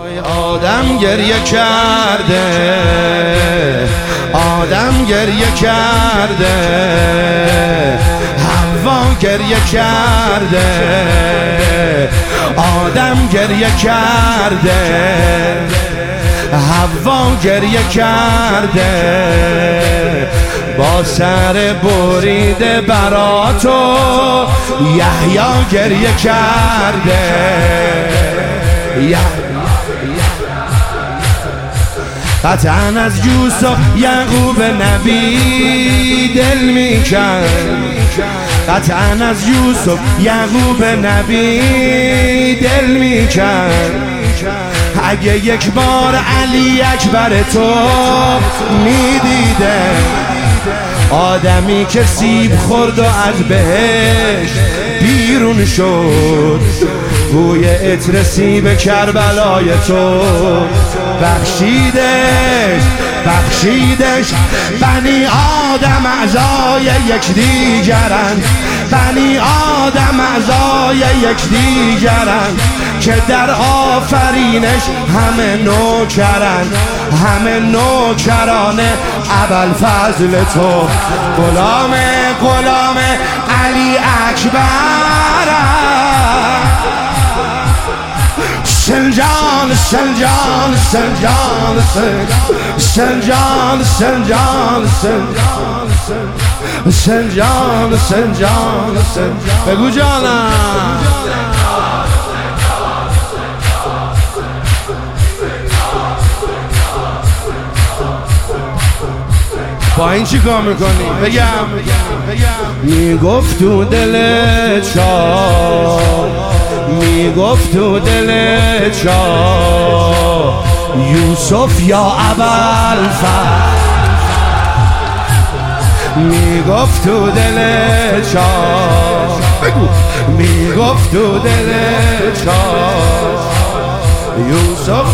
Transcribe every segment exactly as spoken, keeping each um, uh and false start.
آدم گریه کرده، آدم گریه کرده، حوا گریه کرده، آدم گریه کرده، حوا گریه کرده، با سر بریده برا تو یحیی گریه کرده. قطعاً از یوسف یعقوب نبی دل میکرد، قطعاً از یوسف یعقوب نبی دل میکرد. اگه یک بار علی اکبر تو میدیده، آدمی که سیب خورد و از بهشت بیرون شد، بوی عطر سیب کربلای تو بخشیدش، بخشیدش. بنی آدم اعضای یک دیگرند، بنی آدم اعضای یک دیگرند، که در آفرینش همه نوکرند، همه نوکران ابوالفضل تو. غلام غلام علی اکبر، سنجان سنجان سنجان سنجان سنجان سنجان سنجان سنجان. بگو جانم. با این چی کار میکنی؟ بگم میگفت تو دل چا، میگفت تو دل چا یوسف یا ابوالفضل، میگفت تو دل چا، میگفت تو دل چا یوسف.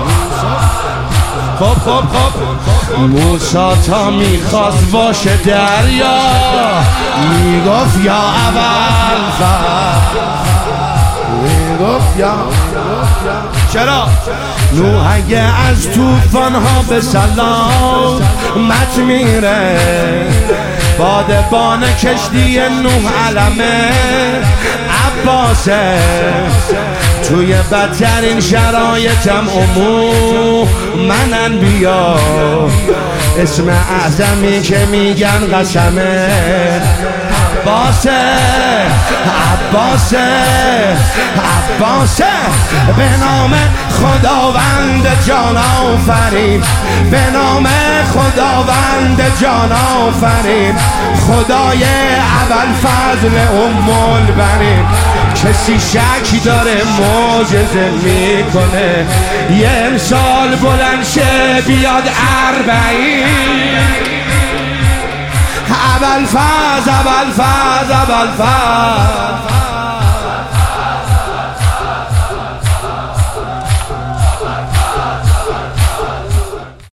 خب خب خب موسی تا میخواست باشه دریا، میگفت یا ابوالفضل، میگفت یا. چرا؟ نوح اگه از طوفان ها به سلامت میره، بادبان کشتی نوح علمه عباسه، توی بدترین شرایطم امو منن بیا، اسم اعظمی که میگن قسمه عباسه، عباسه، عباسه. به نام خداوند جان آفرین، به نام خداوند جان آفرین، خدای ابوالفضل ام البنین. کسی شک داره معجزه میکنه، یه امسال بلند شه بیاد اربعین. ابوالفضل ابوالفضل ابوالفضل